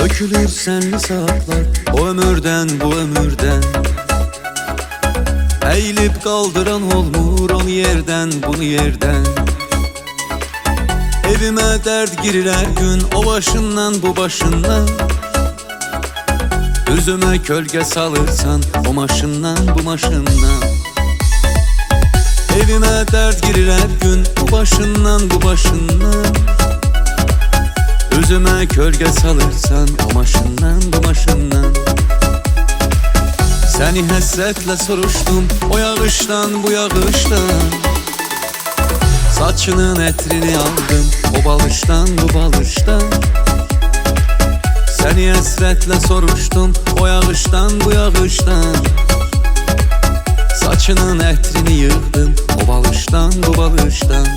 Dökülür senli saatlar o ömürden bu ömürden. Eğilip kaldıran olmur onu yerden bunu yerden. Evime dert girir her gün o başından bu başından. Üzüme kölge salırsan o maşından bu maşından. Evime dert girir her gün o başından bu başından. Üzüme kölge salırsan o maşından bu maşından. Seni hasretle soruştum o yağıştan bu yağıştan. Saçının etrini aldım o balıştan bu balıştan. Seni hasretle soruştum o yağıştan bu yağıştan. Saçının etrini yığdım o balıştan bu balıştan.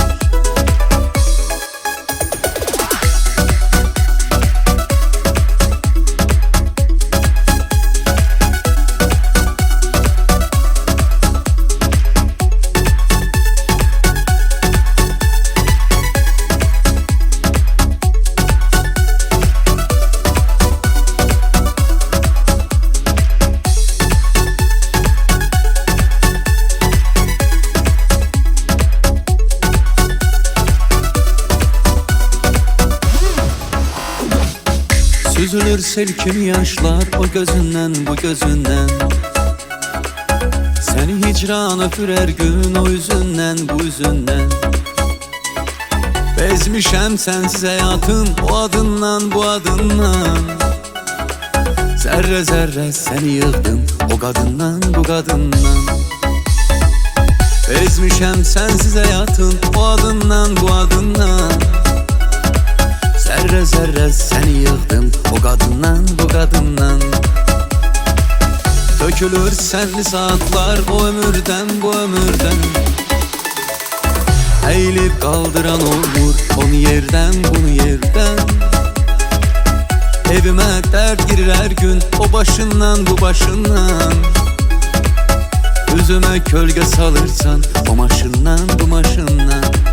Süzülür silkim yaşlar o gözünden bu gözünden. Seni hicran öpür her gün o yüzünden bu yüzünden. Bezmişem sensiz hayatım o adından bu adından. Zerre zerre seni yığdım o kadından bu kadından. Bezmişem sensiz hayatım o adından bu adından. Zerre zerre seni yığdım o kadından bu kadından. Dökülür senli saatler o ömürden bu ömürden. Eğilip kaldıran olur onu yerden bunu yerden. Evime dert girir her gün o başından bu başından. Üzüme kölge salırsan o maşından bu maşından.